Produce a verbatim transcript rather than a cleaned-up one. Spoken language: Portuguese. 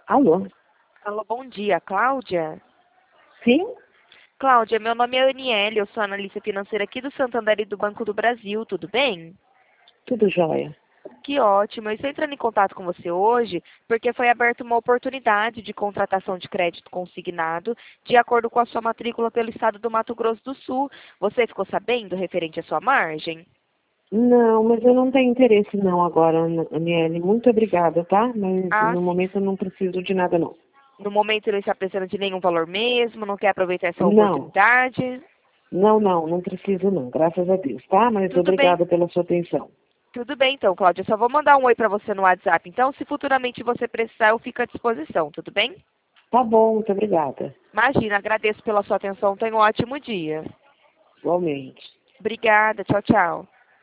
Alô? Alô, bom dia, Cláudia? Sim? Cláudia, meu nome é Aniele, eu sou analista financeira aqui do Santander e do Banco do Brasil, tudo bem? Tudo jóia. Que ótimo, eu estou entrando em contato com você hoje porque foi aberta uma oportunidade de contratação de crédito consignado de acordo com a sua matrícula pelo estado do Mato Grosso do Sul. Você ficou sabendo referente à sua margem? Não, mas eu não tenho interesse não agora, Aniele. Muito obrigada, tá? Mas Ah, no sim. momento eu não preciso de nada, não. No momento não está precisando de nenhum valor mesmo, não quer aproveitar essa Não, oportunidade? não, não, não preciso não, graças a Deus, tá? Mas Tudo bem. obrigada pela sua atenção. Tudo bem, então, Cláudia. Eu só vou mandar um oi para você no WhatsApp. Então, se futuramente você precisar, eu fico à disposição, tudo bem? Tá bom, muito obrigada. Imagina, agradeço pela sua atenção. Tenha um ótimo dia. Igualmente. Obrigada. Tchau, tchau.